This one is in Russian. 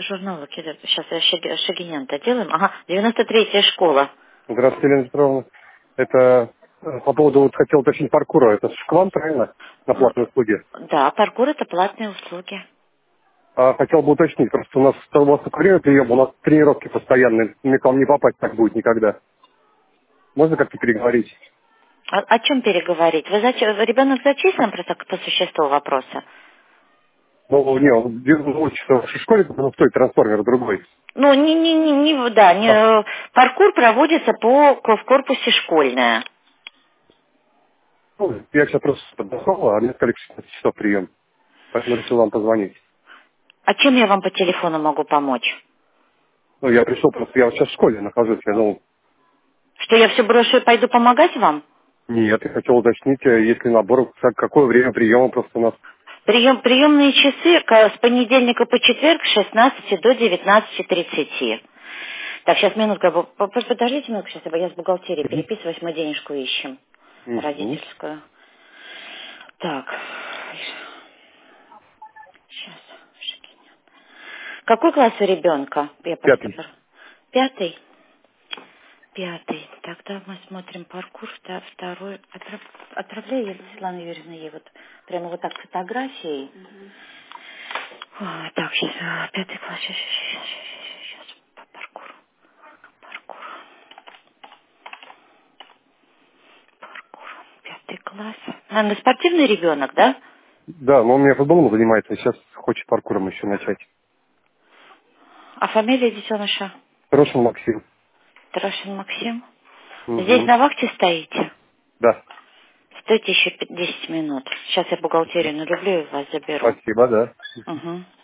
журналы кидают. Сейчас я Шагинян-то делаем. Ага, 93-я школа. Здравствуйте, Елена Петровна. Это по поводу, вот хотел уточнить паркура. Это ж к вам, правильно? На платные услуги. Да, паркур это платные услуги. А хотел бы уточнить, просто у вас такое время приема, у нас тренировки постоянные. Мне к вам не попасть так будет никогда. Можно как-то переговорить? О чем переговорить? Ребенок зачислен просто по существу вопроса? Ну, не, он учится в вашей школе, потому что трансформер другой. Ну, А, паркур проводится в корпусе школьное. ну, я сейчас просто подошел, а мне сказали, что 16 часов прием. Поэтому решил вам позвонить. А чем я вам по телефону могу помочь? Ну, я пришел просто, я вот сейчас в школе нахожусь, я думал, Что я все брошу и пойду помогать вам? нет, я хотел уточнить, если набор, какое время приема просто у нас. Приемные часы с понедельника по четверг с 16 до 19:30. Так, сейчас минутку, подождите минутку, сейчас я с бухгалтерией переписываюсь, мы денежку ищем, Мгм. родительскую. Так, сейчас. Какой класс у ребенка? Я просто... Пятый. Пятый? Пятый. Тогда мы смотрим паркур, второй. Отправляю я, Светлана Юрьевна, ей вот прямо вот так фотографией. Так, сейчас, пятый класс, сейчас, по паркуру, паркур, пятый класс. Наверное, спортивный ребенок, да? Да, но он у меня футболом занимается, сейчас хочет паркуром еще начать. А фамилия детеныша? Трошин Максим. Трошин Максим. Здесь Угу. на вахте стоите? Да, Стойте еще 10 минут. Сейчас я бухгалтерию налюблю и вас заберу. спасибо, да. Угу.